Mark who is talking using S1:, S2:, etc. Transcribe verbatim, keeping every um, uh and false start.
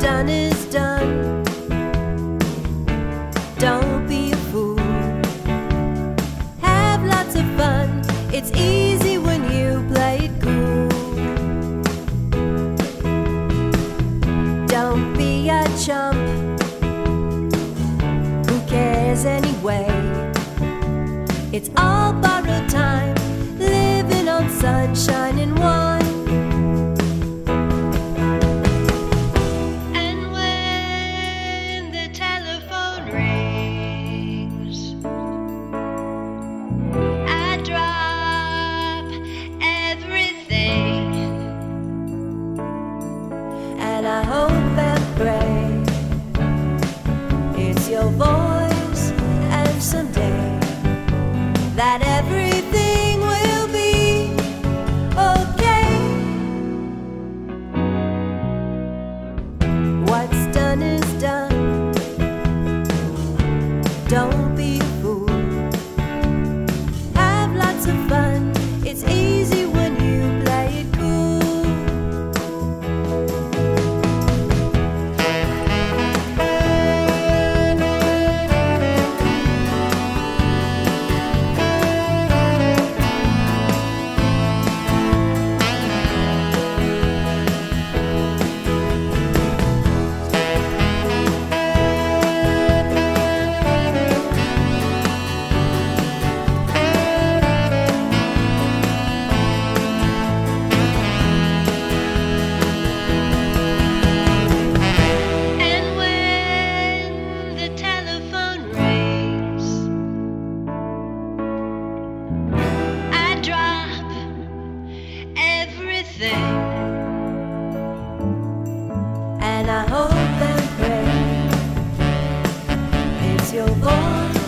S1: done is done. Don't be a fool. Have lots of fun. It's easy when you play it cool. Don't be a chump. Who cares anyway? It's all borrowed time, living on sunshine and wine. And when the telephone rings, I drop everything, and I hope and pray it's your voice, and someday that everything will be okay. What's done is done. Don't be a fool. Have lots of fun. It's easy when you play it cool. And I hope and pray it's your voice.